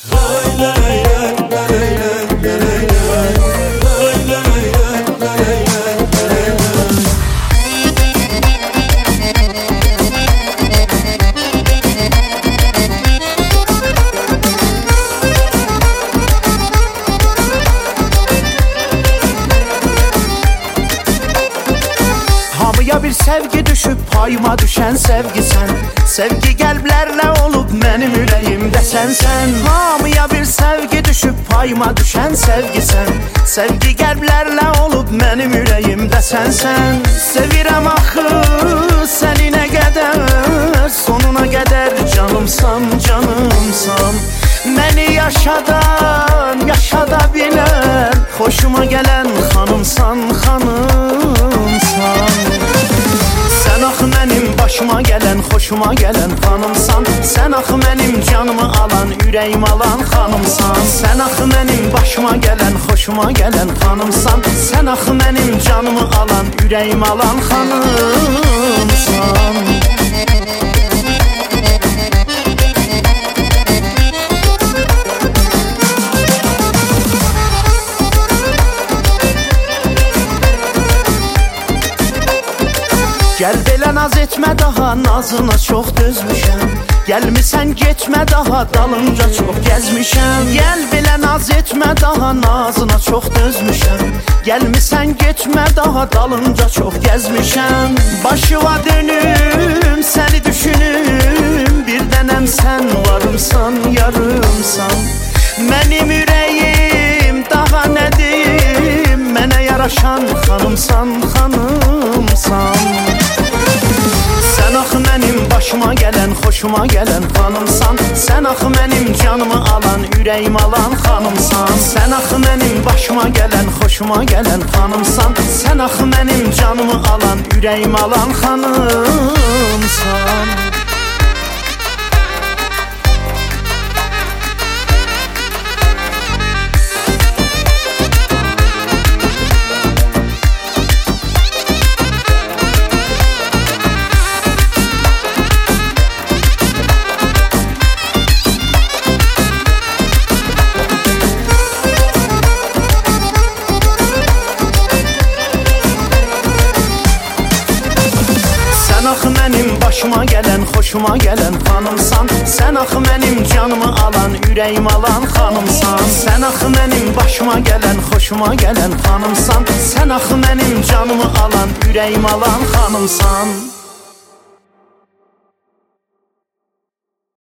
Hamıya bir sevgi düşüb payıma düşən sevgisən. Sevgi qəlblərlə olub mənim ürəyimdə sənsən. Hamıya bir sevgi düşüb payıma düşən sevgisən. Sevgi qəlblərlə olub mənim ürəyimdə sənsən. Sevirəm axı səni nə qədər, sonuna qədər canımsan, canımsan. Məni yaşadan, yaşada bilən, xoşuma gələn xanımsan, xanımsan. Sən axı mənim başıma gələn, xoşuma gələn xanımsan. Sən axı mənim canımı alan, ürəyim alan xanımsan. Sən axı mənim başıma gələn, xoşuma gələn xanımsan. Sən axı mənim canımı alan, ürəyim alan xanımsan. Gəl belə naz etmə daha, nazına çox dözmüşəm. Gəlmisən getmə daha, dalınca çox gəzmişəm. Gəl belə naz etmə daha, nazına çox dözmüşəm. Gəlmisən getmə daha, dalınca çox gəzmişəm. Başıva dönüm, səni düşünüm, bir dənəm sən varımsan, yarımsan. Mənim ürəyim daha nə deyim, mənə yaraşan xanımsan, xanımsan. Sən axı mənim başıma gələn, xoşuma gələn xanımsan. Sən axı mənim canımı alan, ürəyim alan xanımsan. Sən axı mənim başıma gələn, xoşuma gələn xanımsan. Sən axı mənim canımı alan, ürəyim alan xanımsan. Sən axı mənim başıma gələn, xoşuma gələn xanımsan. Sən axı mənim canımı alan, ürəyim alan xanımsan. Sən axı mənim başıma gələn, xoşuma gələn xanımsan. Sən axı mənim canımı alan, ürəyim alan xanımsan.